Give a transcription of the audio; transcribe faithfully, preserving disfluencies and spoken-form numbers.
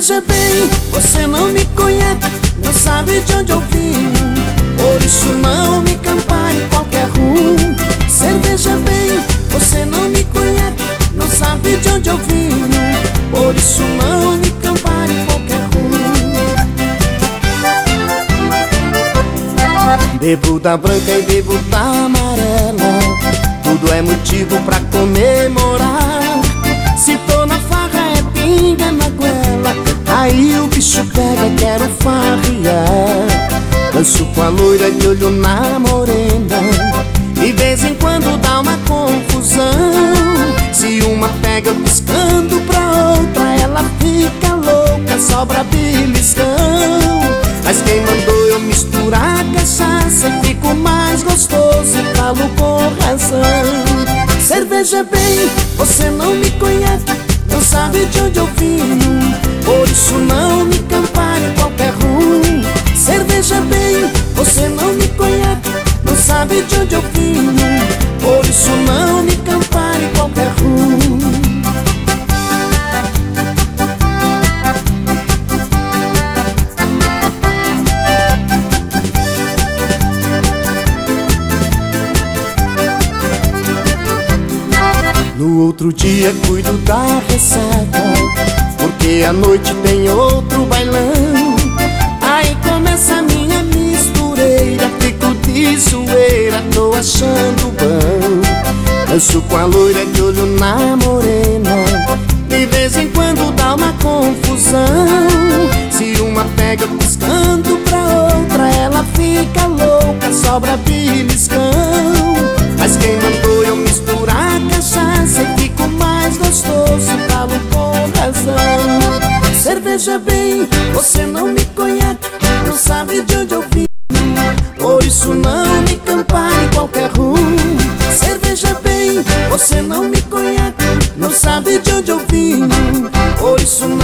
Cerveja bem, você não me conhece, não sabe de onde eu vim, por isso não me compare qualquer rum. Cerveja bem, você não me conhece, não sabe de onde eu vim, por isso não me compare qualquer rum. Bebo da branca e bebo da amarela, tudo é motivo pra comemorar. Se tô na farra é pinga na goela, aí o bicho pega, quero farrear. Danço com a loira de olho na morena, e vez em quando dá uma confusão. Se uma pega piscando pra outra, ela fica louca, sobra beliscão. Mas quem mandou eu misturar cachaça, e fico mais gostoso e falo com razão. Cerveja bem, você não me conhece, não sabe de onde eu vim, por isso não me compare qualquer rum. Cerveja bem, você não me conhece, não sabe de onde eu vim, por isso não me compare qualquer rum. No outro dia cuido da ressaca, porque à noite tem outro bailão. Aí começa a minha mistureira, fico de zoeira, tô achando bom. Danço com a loira de olho na morena, de vez em quando dá uma confusão. Se uma pega piscando pra outra, ela fica louca, sobra beliscão. Mas quem mandou eu misturar cachaça, e fico mais gostoso, falo com razão. Cerveja bem, você não me conhece, não sabe de onde eu vim, por isso não me compare qualquer rum. Cerveja bem, você não me conhece, não sabe de onde eu vim, por isso não